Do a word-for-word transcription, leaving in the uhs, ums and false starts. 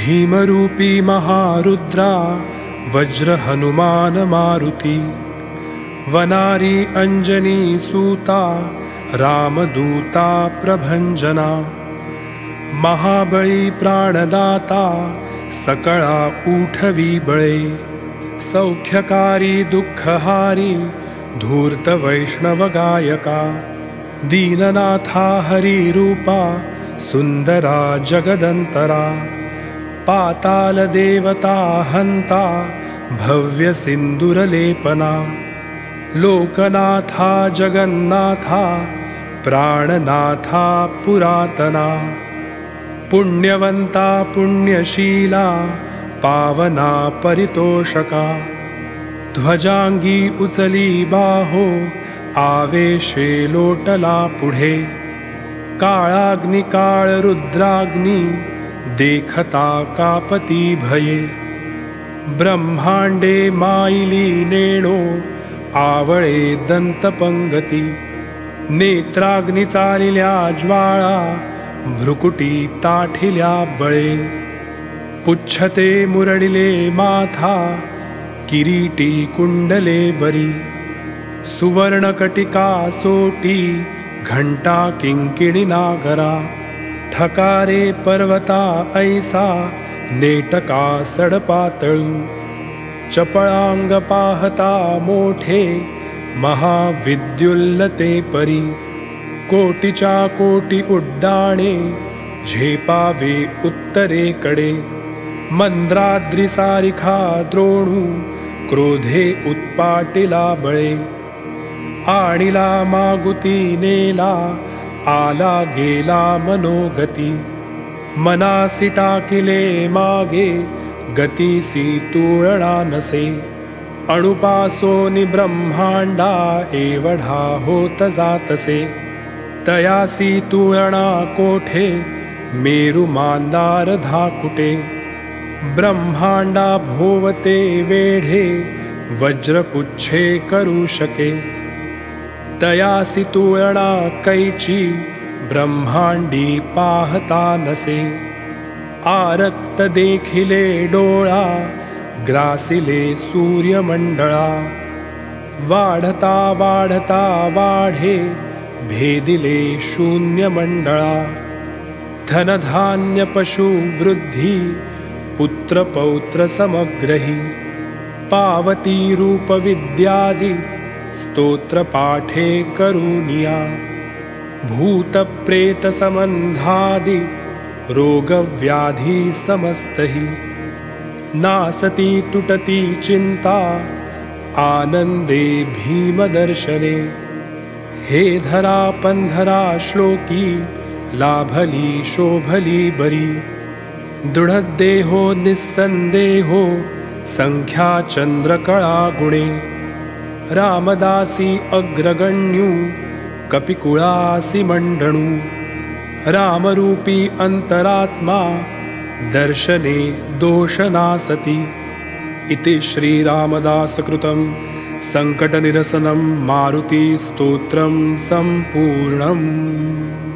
भीमरूपी महारुद्रा वज्र हनुमान मारुति वनारी अंजनी सूता रामदूता प्रभंजना महाबळी प्राणदाता सकळा उठवी बळे सौख्यकारी दुःखहारी धूर्त वैष्णव गायका दीननाथा हरी रूपा सुंदरा जगदंतरा पाताल देवता हंता भव्य सिंदूरलेपना लोकनाथा जगन्नाथा प्राणनाथा पुरातना पुण्यवंता पुण्यशीला पावना परितोषका ध्वजांगी उचली बाहो आवेशे लोटला पुढे काळाग्नि काळ रुद्राग्नी देखता कापती भये ब्रह्मांडे माईली नेणो आवळे दंतपंगती नेत्राग्नि चालिल्या ज्वाळा भ्रुकुटी ताठिल्या बळे पुच्छते मुरडिले माथा किरीटी कुंडले बरी सुवर्णकटिका सोटी घंटा किंकिणी नागरा ठकारे पर्वता ऐसा नेटका सडपातळू चपळांग पाहता मोठे महाविद्युल्लते परी कोटीच्या कोटी उड्डाणे झेपावे उत्तरेकडे मंद्राद्रिसारिखा द्रोणू क्रोधे उत्पाटिला बळे आणिला मागुती नेला आला गेला मनोगती मनासी टाकिले मागे गतीसी तुळणा नसे अणुपासोनी ब्रह्मांडा एवढा होत जातसे तयासी तुळणा कोठे मेरु मांदार धाकुटे ब्रह्मांडा भोवते वेढे वज्रपुच्छे करू शके तयासी तुळणा कैची ब्रह्मांडी पाहता नसे आरक्त देखिले डोळा ग्रासिले सूर्यमंडळा वाढता वाढता वाढे भेदिले शून्य मंडळा धनधान्य पशु वृद्धी पुत्र पौत्र समग्रही पावती रूप विद्यादि स्तोत्र पाठे करुनिया भूत प्रेत संबंधादि रोग व्याधि समस्तहि नासती तुटती चिंता आनंदे भीमदर्शने हे धरा पंधरा श्लोकी लाभली शोभली बरी दृढदेहो निस्संदेहो संख्या चंद्रकळा गुणे रामदासी अग्रगण्यू कपिकुळासी मंडणू रामरूपी अंतरात्मा दर्शने दोषनासति इति श्रीरामदासकृतं संकटनिरसनं मारुति स्तोत्रं सम्पूर्णम्।